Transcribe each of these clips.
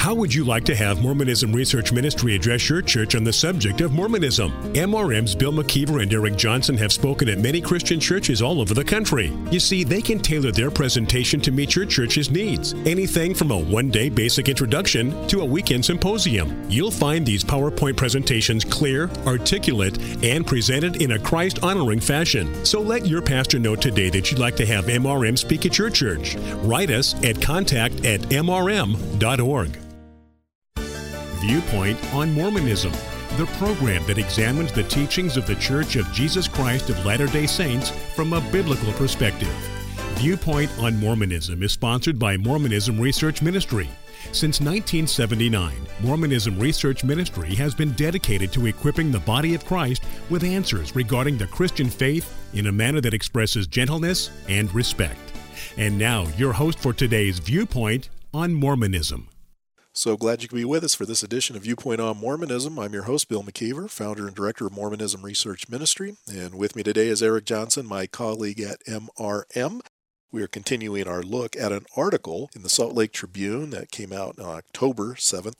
How would you like to have Mormonism Research Ministry address your church on the subject of Mormonism? MRM's Bill McKeever and Eric Johnson have spoken at many Christian churches all over the country. You see, they can tailor their presentation to meet your church's needs. Anything from a one-day basic introduction to a weekend symposium. You'll find these PowerPoint presentations clear, articulate, and presented in a Christ-honoring fashion. So let your pastor know today that you'd like to have MRM speak at your church. Write us at contact@mrm.org. Viewpoint on Mormonism, the program that examines the teachings of the Church of Jesus Christ of Latter-day Saints from a biblical perspective. Viewpoint on Mormonism is sponsored by Mormonism Research Ministry. Since 1979, Mormonism Research Ministry has been dedicated to equipping the body of Christ with answers regarding the Christian faith in a manner that expresses gentleness and respect. And now, your host for today's Viewpoint on Mormonism. So glad you could be with us for this edition of Viewpoint on Mormonism. I'm your host, Bill McKeever, founder and director of Mormonism Research Ministry. And with me today is Eric Johnson, my colleague at MRM. We are continuing our look at an article in the Salt Lake Tribune that came out on October 7th,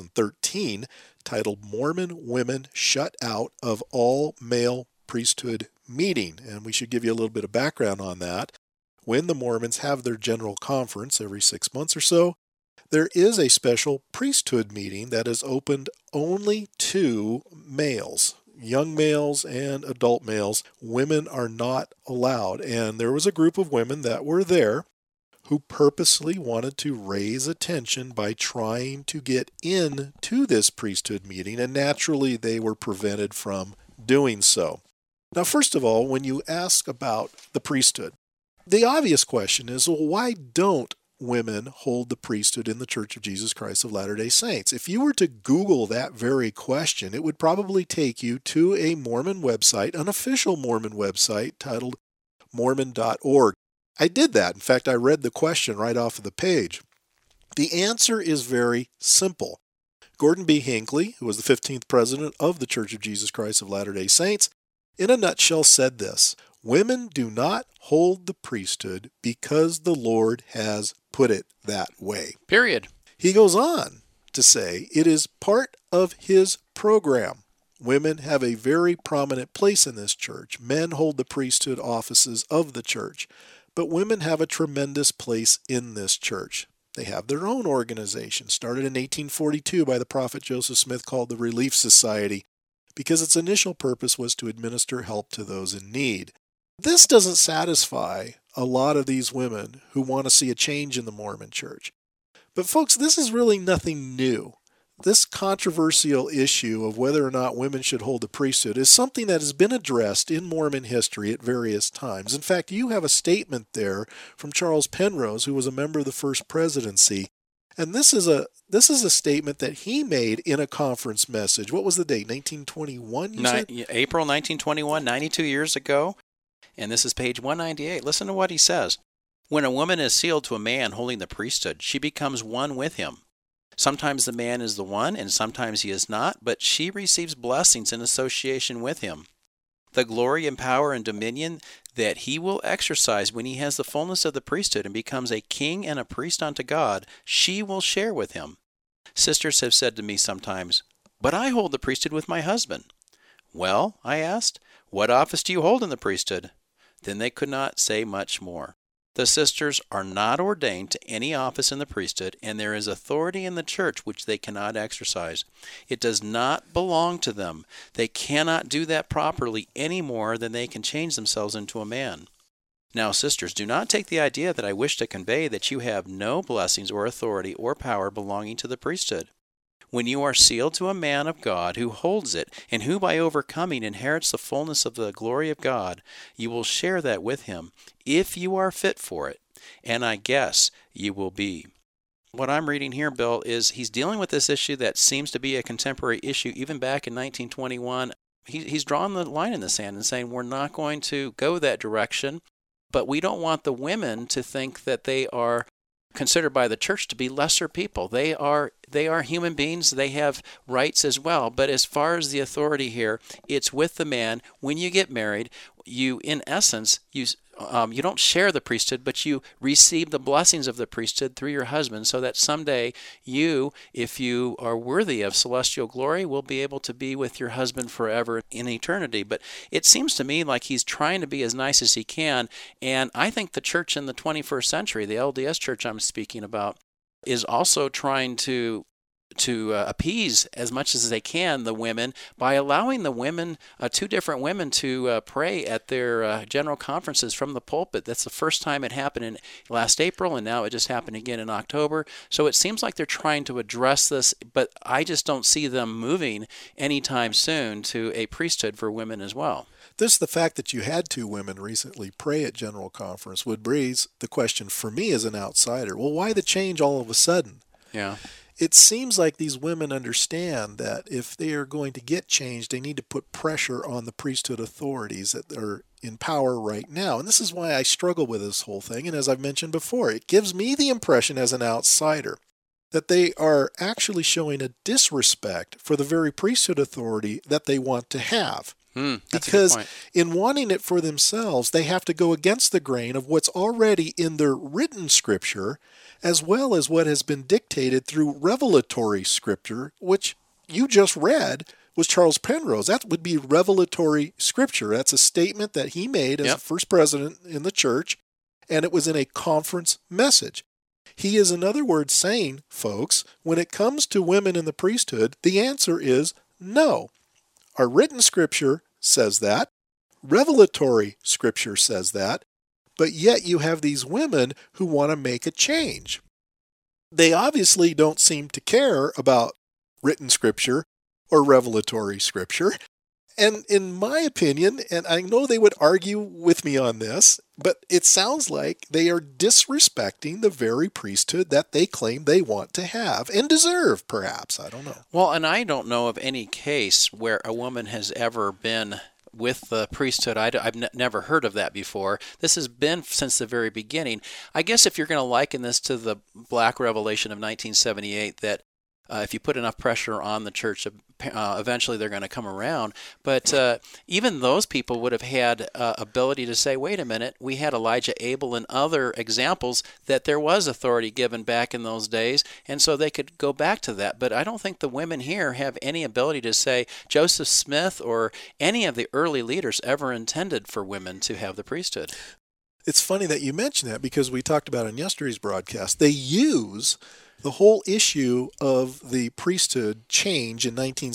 2013, titled Mormon Women Shut Out of All Male Priesthood Meeting. And we should give you a little bit of background on that. When the Mormons have their general conference every 6 months or so, there is a special priesthood meeting that is opened only to males, young males and adult males. Women are not allowed. And there was a group of women that were there who purposely wanted to raise attention by trying to get into this priesthood meeting, and naturally they were prevented from doing so. Now, first of all, when you ask about the priesthood, the obvious question is, well, why don't women hold the priesthood in the Church of Jesus Christ of Latter-day Saints? If you were to Google that very question, it would probably take you to a Mormon website, an official Mormon website titled Mormon.org. I did that. In fact, I read the question right off of the page. The answer is very simple. Gordon B. Hinckley, who was the 15th president of the Church of Jesus Christ of Latter-day Saints, in a nutshell said this: women do not hold the priesthood because the Lord has put it that way. Period. He goes on to say it is part of his program. Women have a very prominent place in this church. Men hold the priesthood offices of the church, but women have a tremendous place in this church. They have their own organization, started in 1842 by the prophet Joseph Smith, called the Relief Society, because its initial purpose was to administer help to those in need. This doesn't satisfy a lot of these women who want to see a change in the Mormon church. But folks, this is really nothing new. This controversial issue of whether or not women should hold the priesthood is something that has been addressed in Mormon history at various times. In fact, you have a statement there from Charles Penrose, who was a member of the First Presidency. And this is a statement that he made in a conference message. What was the date? 1921, you said? April 1921, 92 years ago. And this is page 198. Listen to what he says. When a woman is sealed to a man holding the priesthood, she becomes one with him. Sometimes the man is the one, and sometimes he is not, but she receives blessings in association with him. The glory and power and dominion that he will exercise when he has the fullness of the priesthood and becomes a king and a priest unto God, she will share with him. Sisters have said to me sometimes, "But I hold the priesthood with my husband." "Well," I asked, "what office do you hold in the priesthood?" Then they could not say much more. The sisters are not ordained to any office in the priesthood, and there is authority in the church which they cannot exercise. It does not belong to them. They cannot do that properly any more than they can change themselves into a man. Now, sisters, do not take the idea that I wish to convey that you have no blessings or authority or power belonging to the priesthood. When you are sealed to a man of God who holds it, and who by overcoming inherits the fullness of the glory of God, you will share that with him, if you are fit for it, and I guess you will be. What I'm reading here, Bill, is he's dealing with this issue that seems to be a contemporary issue even back in 1921. He's drawn the line in the sand and saying we're not going to go that direction, but we don't want the women to think that they are considered by the church to be lesser people. They are human beings. They have rights as well. But as far as the authority here, it's with the man. When you get married, you in essence, you don't share the priesthood, but you receive the blessings of the priesthood through your husband, so that someday you, if you are worthy of celestial glory, will be able to be with your husband forever in eternity. But it seems to me like he's trying to be as nice as he can, and I think the church in the 21st century, the LDS church I'm speaking about, is also trying to appease as much as they can the women by allowing the women, two different women, to pray at their general conferences from the pulpit. That's the first time it happened in last April, and now it just happened again in October. So it seems like they're trying to address this, but I just don't see them moving anytime soon to a priesthood for women as well. This, the fact that you had two women recently pray at General Conference would raise the question for me as an outsider. Well, why the change all of a sudden? Yeah. It seems like these women understand that if they are going to get changed, they need to put pressure on the priesthood authorities that are in power right now. And this is why I struggle with this whole thing. And as I've mentioned before, it gives me the impression as an outsider that they are actually showing a disrespect for the very priesthood authority that they want to have. Because in wanting it for themselves, they have to go against the grain of what's already in their written scripture, as well as what has been dictated through revelatory scripture, which you just read was Charles Penrose. That would be revelatory scripture. That's a statement that he made as the first president in the church, and it was in a conference message. He is, in other words, saying, folks, when it comes to women in the priesthood, the answer is no. Our written scripture says that. Revelatory scripture says that. But yet you have these women who want to make a change. They obviously don't seem to care about written scripture or revelatory scripture. And in my opinion, and I know they would argue with me on this, but it sounds like they are disrespecting the very priesthood that they claim they want to have and deserve, perhaps. I don't know. Well, and I don't know of any case where a woman has ever been with the priesthood. I've never heard of that before. This has been since the very beginning. I guess if you're going to liken this to the Black Revelation of 1978, that if you put enough pressure on the church, eventually they're going to come around. But even those people would have had ability to say, wait a minute, we had Elijah Abel and other examples that there was authority given back in those days, and so they could go back to that. But I don't think the women here have any ability to say Joseph Smith or any of the early leaders ever intended for women to have the priesthood. It's funny that you mention that, because we talked about in yesterday's broadcast, they use the whole issue of the priesthood change in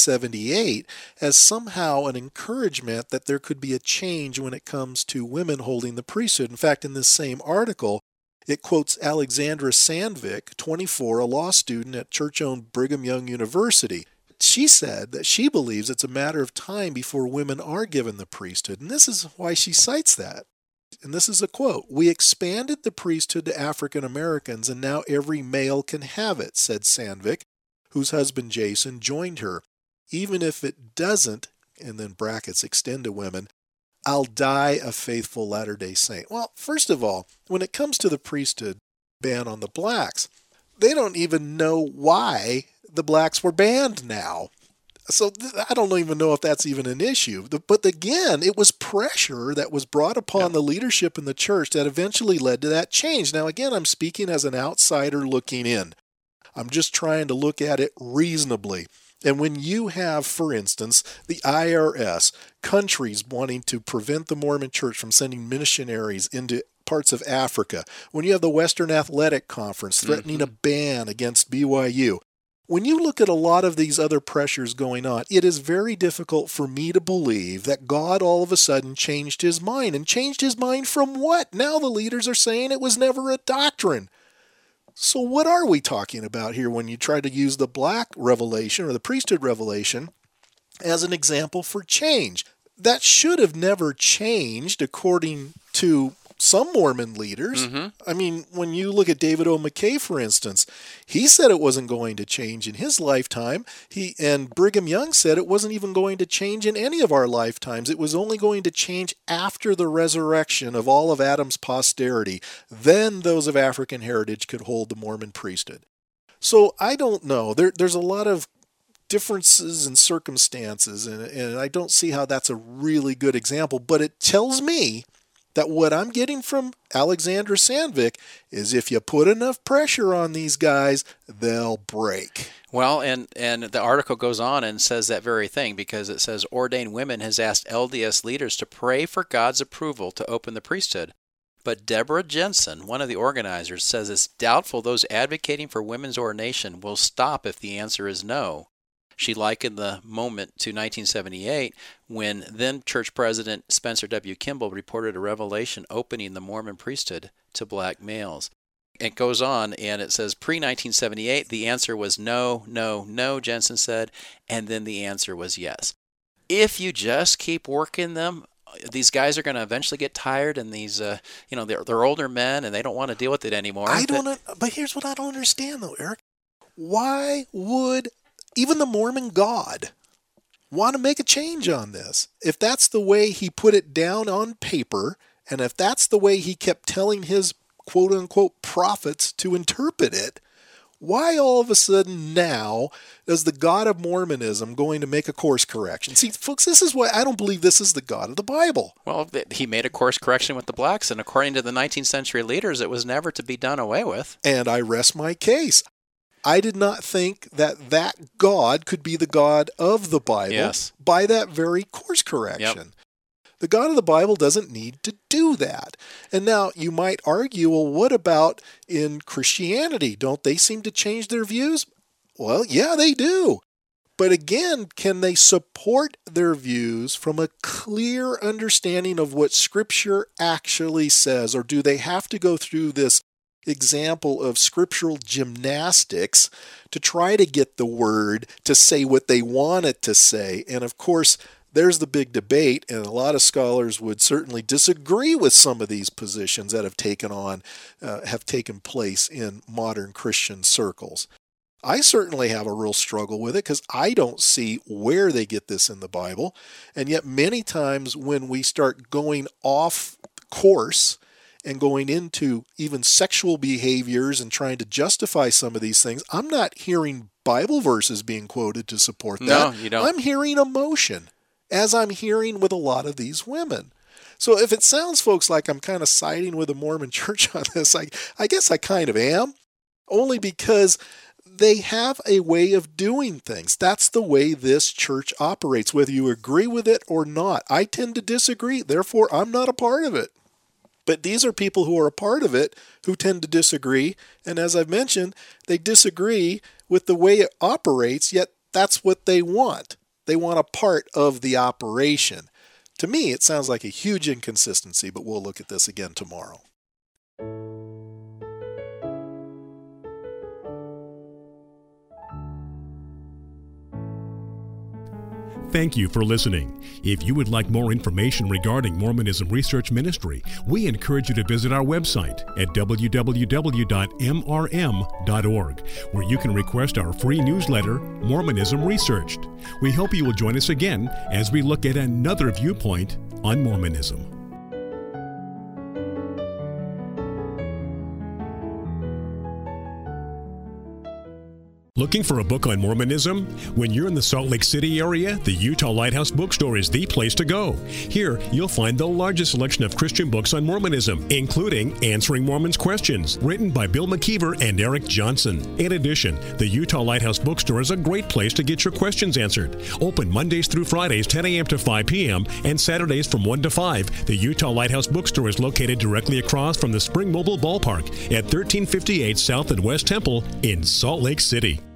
1978 as somehow an encouragement that there could be a change when it comes to women holding the priesthood. In fact, in this same article, it quotes Alexandra Sandvik, 24, a law student at church-owned Brigham Young University. She said that she believes it's a matter of time before women are given the priesthood, and this is why she cites that. And this is a quote, "We expanded the priesthood to African Americans, and now every male can have it," said Sandvik, whose husband Jason joined her. "Even if it doesn't," and then brackets, extend to women, "I'll die a faithful Latter-day Saint." Well, first of all, when it comes to the priesthood ban on the blacks, they don't even know why the blacks were banned now. So I don't even know if that's even an issue. But again, it was pressure that was brought upon the leadership in the church that eventually led to that change. Now, again, I'm speaking as an outsider looking in. I'm just trying to look at it reasonably. And when you have, for instance, the IRS, countries wanting to prevent the Mormon Church from sending missionaries into parts of Africa, when you have the Western Athletic Conference threatening a ban against BYU, when you look at a lot of these other pressures going on, it is very difficult for me to believe that God all of a sudden changed his mind. And changed his mind from what? Now the leaders are saying it was never a doctrine. So what are we talking about here when you try to use the black revelation or the priesthood revelation as an example for change? That should have never changed according to some Mormon leaders. I mean, when you look at David O. McKay, for instance, he said it wasn't going to change in his lifetime. And Brigham Young said it wasn't even going to change in any of our lifetimes. It was only going to change after the resurrection of all of Adam's posterity. Then those of African heritage could hold the Mormon priesthood. So I don't know. There's a lot of differences in circumstances, and I don't see how that's a really good example, but it tells me that what I'm getting from Alexandra Sandvik is if you put enough pressure on these guys, they'll break. Well, and the article goes on and says that very thing, because it says Ordained Women has asked LDS leaders to pray for God's approval to open the priesthood. But Deborah Jensen, one of the organizers, says it's doubtful those advocating for women's ordination will stop if the answer is no. She likened the moment to 1978 when then church president Spencer W. Kimball reported a revelation opening the Mormon priesthood to black males. It goes on and it says pre-1978 the answer was no, no, no, Jensen said, and then the answer was yes. If you just keep working them, these guys are going to eventually get tired, and these, they're older men and they don't want to deal with it anymore. But here's what I don't understand though, Eric. Why would even the Mormon God want to make a change on this? If that's the way he put it down on paper, and if that's the way he kept telling his quote-unquote prophets to interpret it, why all of a sudden now is the God of Mormonism going to make a course correction? See, folks, this is why I don't believe this is the God of the Bible. Well, he made a course correction with the blacks, and according to the 19th century leaders, it was never to be done away with. And I rest my case. I did not think that God could be the God of the Bible by that very course correction. Yep. The God of the Bible doesn't need to do that. And now you might argue, well, what about in Christianity? Don't they seem to change their views? Well, yeah, they do. But again, can they support their views from a clear understanding of what Scripture actually says? Or do they have to go through this example of scriptural gymnastics to try to get the word to say what they want it to say? And of course, there's the big debate, and a lot of scholars would certainly disagree with some of these positions that have taken place in modern Christian circles. I certainly have a real struggle with it because I don't see where they get this in the Bible, and yet many times when we start going off course and going into even sexual behaviors and trying to justify some of these things, I'm not hearing Bible verses being quoted to support that. No, you don't. I'm hearing emotion, as I'm hearing with a lot of these women. So if it sounds, folks, like I'm kind of siding with the Mormon Church on this, I guess I kind of am, only because they have a way of doing things. That's the way this church operates, whether you agree with it or not. I tend to disagree, therefore I'm not a part of it. But these are people who are a part of it who tend to disagree, and as I've mentioned, they disagree with the way it operates, yet that's what they want. They want a part of the operation. To me, it sounds like a huge inconsistency, but we'll look at this again tomorrow. Thank you for listening. If you would like more information regarding Mormonism Research Ministry, we encourage you to visit our website at www.mrm.org, where you can request our free newsletter, Mormonism Researched. We hope you will join us again as we look at another viewpoint on Mormonism. Looking for a book on Mormonism? When you're in the Salt Lake City area, the Utah Lighthouse Bookstore is the place to go. Here, you'll find the largest selection of Christian books on Mormonism, including Answering Mormons' Questions, written by Bill McKeever and Eric Johnson. In addition, the Utah Lighthouse Bookstore is a great place to get your questions answered. Open Mondays through Fridays, 10 a.m. to 5 p.m., and Saturdays from 1 to 5. The Utah Lighthouse Bookstore is located directly across from the Spring Mobile Ballpark at 1358 South and West Temple in Salt Lake City.